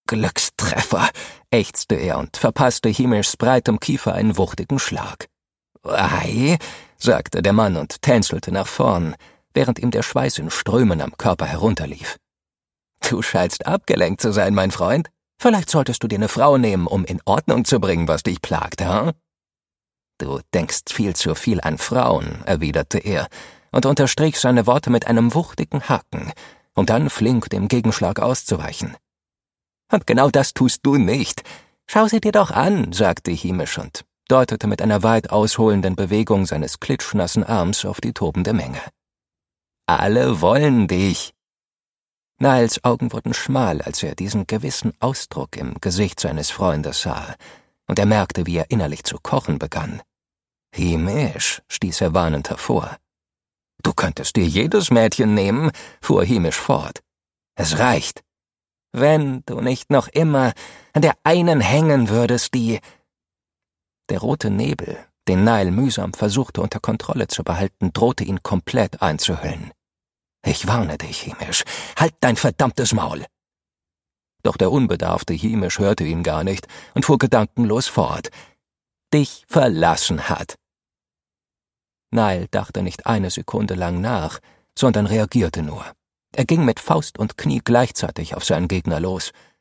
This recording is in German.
Glückstreffer, ächzte er und verpasste Himeshs breitem Kiefer einen wuchtigen Schlag. »Ei«, sagte der Mann und tänzelte nach vorn, während ihm der Schweiß in Strömen am Körper herunterlief. »Du scheinst abgelenkt zu sein, mein Freund. Vielleicht solltest du dir eine Frau nehmen, um in Ordnung zu bringen, was dich plagt, hm?« »Du denkst viel zu viel an Frauen«, erwiderte er und unterstrich seine Worte mit einem wuchtigen Haken, um dann flink dem Gegenschlag auszuweichen. »Und genau das tust du nicht. Schau sie dir doch an«, sagte Himesh und deutete mit einer weit ausholenden Bewegung seines klitschnassen Arms auf die tobende Menge. »Alle wollen dich.« Niles Augen wurden schmal, als er diesen gewissen Ausdruck im Gesicht seines Freundes sah, und er merkte, wie er innerlich zu kochen begann. »Himesh«, stieß er warnend hervor. »Du könntest dir jedes Mädchen nehmen«, fuhr Himesh fort. »Es reicht. Wenn du nicht noch immer an der einen hängen würdest, die...« Der rote Nebel, den Nile mühsam versuchte unter Kontrolle zu behalten, drohte ihn komplett einzuhüllen. »Ich warne dich, Himesh, halt dein verdammtes Maul!« Doch der unbedarfte Himesh hörte ihn gar nicht und fuhr gedankenlos fort. »Dich verlassen hat.« Nile dachte nicht eine Sekunde lang nach, sondern reagierte nur. Er ging mit Faust und Knie gleichzeitig auf seinen Gegner los